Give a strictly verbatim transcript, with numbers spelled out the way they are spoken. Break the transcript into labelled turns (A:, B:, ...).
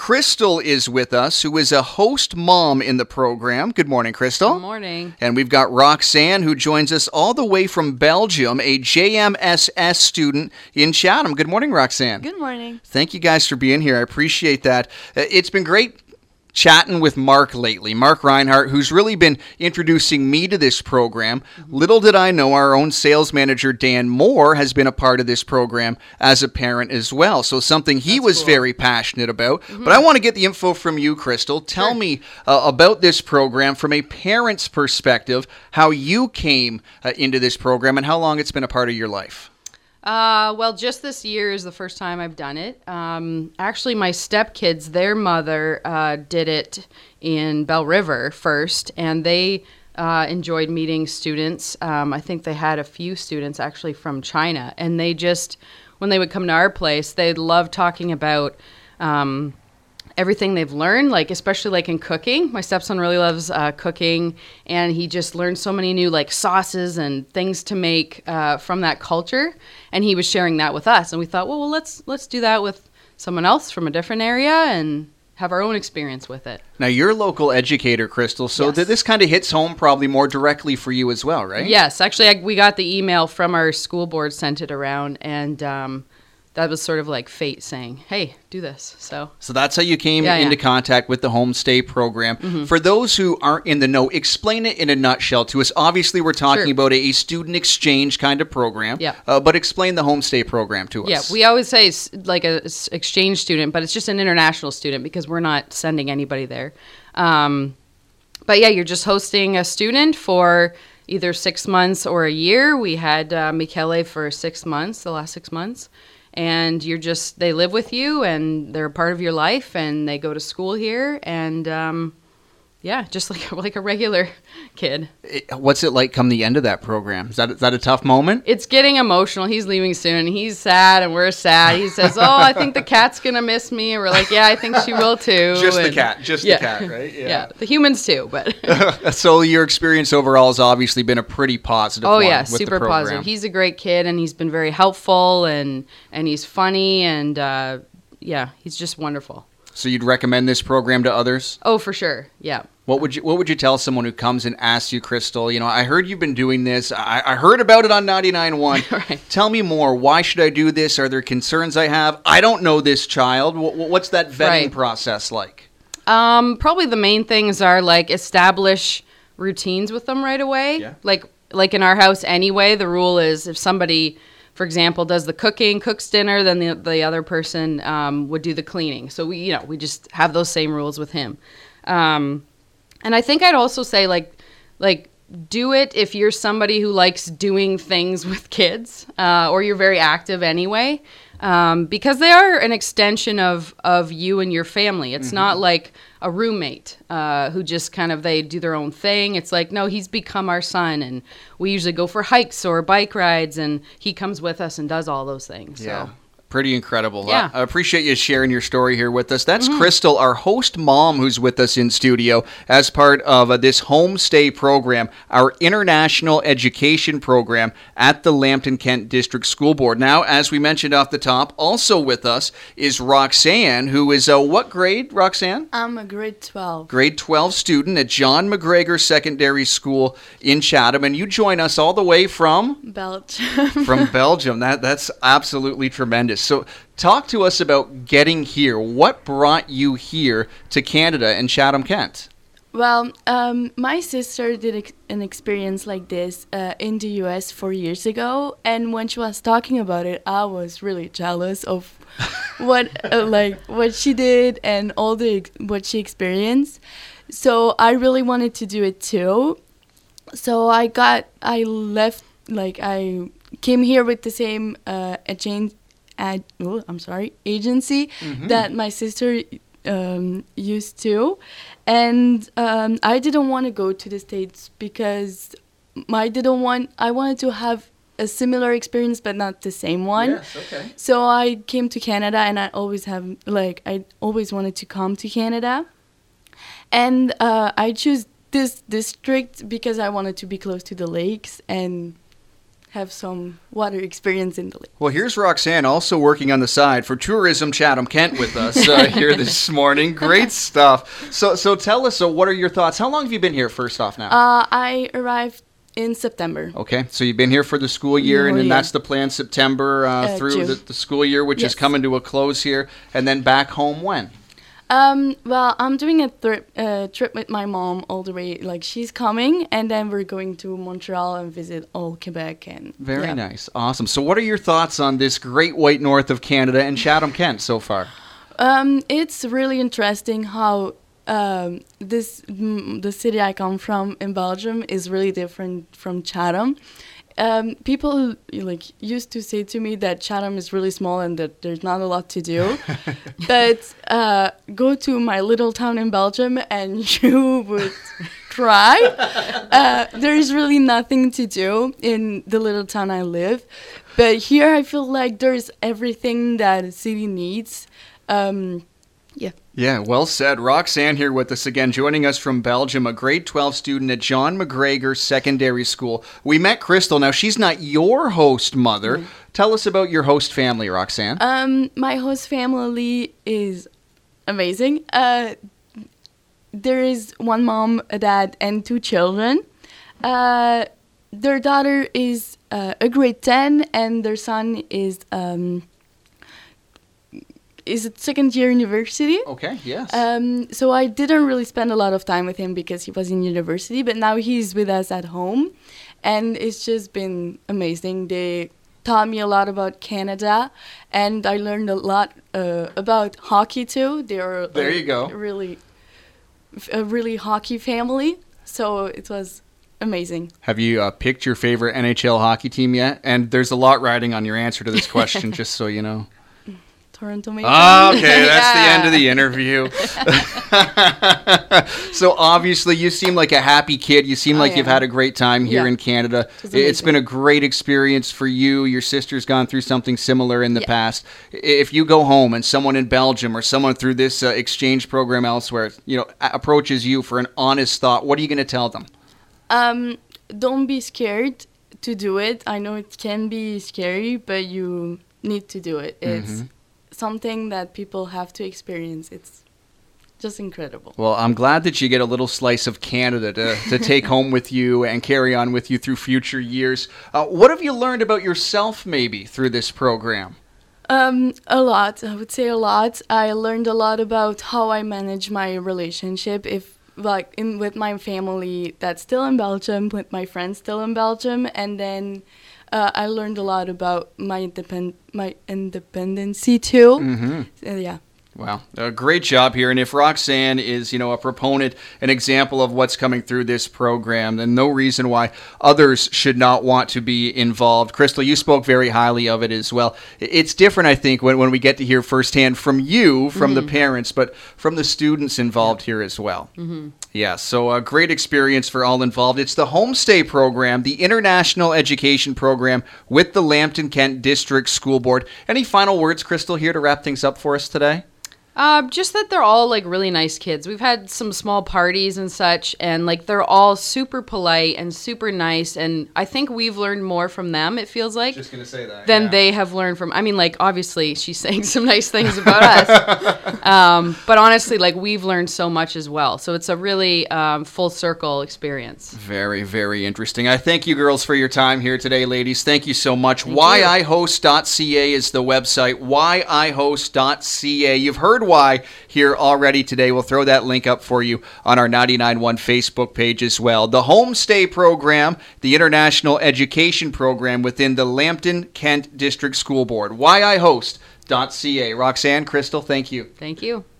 A: Crystal is with us, who is a host mom in the program. Good morning, Crystal.
B: Good morning.
A: And we've got Roxanne, who joins us all the way from Belgium, a J M S S student in Chatham. Good morning, Roxanne.
C: Good morning.
A: Thank you guys for being here. I appreciate that. Uh, It's been great chatting with Mark lately, Mark Reinhardt, who's really been introducing me to this program. Mm-hmm. Little did I know our own sales manager, Dan Moore, has been a part of this program as a parent as well. So something he
B: That's
A: was
B: cool.
A: very passionate about.
B: Mm-hmm.
A: But I want to get the info from you, Crystal. Tell
B: Sure.
A: me uh, about this program from a parent's perspective, how you came uh, into this program and how long it's been a part of your life.
B: Uh, well, just this year is the first time I've done it. Um, actually, my stepkids, their mother uh, did it in Bell River first, and they uh, enjoyed meeting students. Um, I think they had a few students actually from China, and they just, when they would come to our place, they loved talking about um, everything they've learned, like especially like in cooking. My stepson really loves uh, cooking, and he just learned so many new like sauces and things to make uh, from that culture. And he was sharing that with us, and we thought, well, well, let's let's do that with someone else from a different area and have our own experience with it.
A: Now, you're a local educator, Crystal, so
B: Yes.
A: th- this kind of hits home probably more directly for you as well, right?
B: Yes, actually, I, we got the email from our school board, sent it around, and um, that was sort of like fate saying, hey, do this. So
A: So that's how you came
B: Yeah,
A: into
B: yeah.
A: contact with the Homestay program.
B: Mm-hmm.
A: For those who aren't in the know, explain it in a nutshell to us. Obviously, we're talking
B: Sure.
A: about a student exchange kind of program,
B: Yeah.
A: uh, but explain the Homestay program to us.
B: yeah, we always say it's like a s- exchange student, but it's just an international student because we're not sending anybody there. Um, but yeah, you're just hosting a student for either six months or a year. We had uh, Michele for six months, the last six months. And you're just, they live with you and they're a part of your life and they go to school here. And um, yeah, just like, like a regular kid.
A: It- What's it like come the end of that program? Is that, is that a tough moment?
B: It's getting emotional. He's leaving soon. He's sad and we're sad. He says, oh, I think the cat's going to miss me. And we're like, yeah, I think she will too.
A: Just the
B: And-
A: cat, just
B: yeah.
A: the cat, right?
B: Yeah. the humans too, but
A: So your experience overall has obviously been a pretty positive
B: oh
A: one
B: yeah,
A: with the
B: super
A: program.
B: positive. He's a great kid and he's been very helpful and and he's funny and uh, yeah, he's just wonderful.
A: So you'd recommend this program to others?
B: Oh, for sure. Yeah.
A: What would you What would you tell someone who comes and asks you, Crystal? You know, I heard you've been doing this. I, I heard about it on ninety-nine point one.
B: Right.
A: Tell me more. Why should I do this? Are there concerns I have? I don't know this child. Wh- wh- What's that vetting
B: Right.
A: process like?
B: Um, probably the main things are like establish routines with them right away.
A: Yeah.
B: Like like in our house anyway, the rule is if somebody, for example, does the cooking, cooks dinner, then the the other person um, would do the cleaning. So we you know we just have those same rules with him. Um, and I think I'd also say like like do it if you're somebody who likes doing things with kids uh, or you're very active anyway. Um, because they are an extension of, of you and your family. It's not like a roommate uh, who just kind of, they do their own thing. It's like, no, he's become our son, and we usually go for hikes or bike rides, and he comes with us and does all those things. So.
A: Pretty incredible.
B: Yeah.
A: I appreciate you sharing your story here with us. That's Crystal, our host mom, who's with us in studio as part of uh, this Homestay program, our international education program at the Lambton Kent District School Board. Now, as we mentioned off the top, also with us is Roxanne, who is uh, what grade, Roxanne?
C: I'm a grade twelve.
A: Grade twelve student at John McGregor Secondary School in Chatham, and you join us all the way from
C: Belgium.
A: from Belgium. That that's absolutely tremendous. So talk to us about getting here. What brought you here to Canada and Chatham, Kent?
C: Well, um, my sister did ex- an experience like this uh, in the U S four years ago, and when she was talking about it, I was really jealous of what uh, like what she did and all the ex- what she experienced. So I really wanted to do it too. So I got I left like I came here with the same uh, exchange. Ad, oh, I'm sorry, agency
A: Mm-hmm.
C: that my sister um, used to, and um, I didn't want to go to the States because I didn't want. I wanted to have a similar experience, but not the same one.
A: Yes, okay.
C: So I came to Canada, and I always have like I always wanted to come to Canada, and uh, I chose this district because I wanted to be close to the lakes and have some water experience in the lake.
A: Well, here's Roxanne also working on the side for Tourism Chatham-Kent with us uh, here this morning. Great stuff. So so tell us, so what are your thoughts? How long have you been here, first off, now?
C: Uh, I arrived in September.
A: Okay, so you've been here for the school year, and then
C: yeah.
A: that's the plan, September uh,
C: Uh,
A: through
C: June.
A: the, the school year, which
C: Yes.
A: is coming to a close here, and then back home when?
C: Um, well, I'm doing a trip, uh, trip with my mom all the way. Like, she's coming, and then we're going to Montreal and visit all Quebec. And
A: Very
C: yeah.
A: nice. Awesome. So what are your thoughts on this great white north of Canada and Chatham-Kent so far?
C: Um, it's really interesting how um, this mm, the city I come from in Belgium is really different from Chatham. Um, people like used to say to me that Chatham is really small and that there's not a lot to do. But uh, go to my little town in Belgium and you would cry. Uh, there's really nothing to do in the little town I live. But here I feel like there's everything that a city needs. Um, yeah.
A: Yeah, well said. Roxanne here with us again, joining us from Belgium, a grade twelve student at John McGregor Secondary School. We met Crystal. Now, she's not your host mother. Mm-hmm. Tell us about your host family, Roxanne.
C: Um, my host family is amazing. Uh, there is one mom, a dad, and two children. Uh, their daughter is uh, a grade ten, and their son is... Um, is at second year university.
A: Okay, yes.
C: Um, so I didn't really spend a lot of time with him because he was in university, but now he's with us at home, and it's just been amazing. They taught me a lot about Canada, and I learned a lot uh, about hockey too. They're
A: there you go.
C: Really, a really hockey family, so it was amazing.
A: Have you uh, picked your favorite N H L hockey team yet? And there's a lot riding on your answer to this question, just so you know.
C: Toronto Maple.
A: Oh, okay, that's
B: Yeah.
A: the end of the interview. So obviously you seem like a happy kid. You seem
C: I
A: like you've
C: am.
A: had a great time here
C: Yeah.
A: in Canada.
C: It was
A: It's
C: amazing.
A: been a great experience for you. Your sister's gone through something similar in the
C: Yeah.
A: past. If you go home and someone in Belgium or someone through this uh, exchange program elsewhere, you know, a- approaches you for an honest thought, what are you going to tell them?
C: Um, don't be scared to do it. I know it can be scary, but you need to do it. It's
A: Mm-hmm.
C: something that people have to experience. It's just incredible.
A: Well, I'm glad that you get a little slice of Canada to, to take home with you and carry on with you through future years. Uh, what have you learned about yourself, maybe, through this program?
C: Um, a lot. I would say a lot. I learned a lot about how I manage my relationship. If like in with my family that's still in Belgium, with my friends still in Belgium, and then uh, I learned a lot about my independ my independency too.
A: Mm-hmm.
C: Uh, yeah.
A: Wow, a great job here. And if Roxanne is, you know, a proponent, an example of what's coming through this program, then no reason why others should not want to be involved. Crystal, you spoke very highly of it as well. It's different, I think, when, when we get to hear firsthand from you, from mm-hmm. the parents, but from the students involved here as well. Mm-hmm. Yeah, so a great experience for all involved. It's the Homestay Program, the International Education Program with the Lambton Kent District School Board. Any final words, Crystal, here to wrap things up for us today?
B: Uh, just that they're all like really nice kids. We've had some small parties and such, and like they're all super polite and super nice. And I think we've learned more from them. It feels like
A: just gonna say that
B: than
A: yeah.
B: they have learned from. I mean, like obviously she's saying some nice things about us, um, but honestly, like we've learned so much as well. So it's a really um, full circle experience.
A: Very, very interesting. I thank you, girls, for your time here today, ladies. Thank you so much.
B: Thank
A: why
B: you.
A: I host dot c a is the website. why I host dot c a. You've heard why here already today. We'll throw that link up for you on our ninety-nine point one Facebook page as well. The Homestay Program, the International Education Program within the Lambton Kent District School Board. why I host dot c a. Roxanne, Crystal, thank you.
B: Thank you.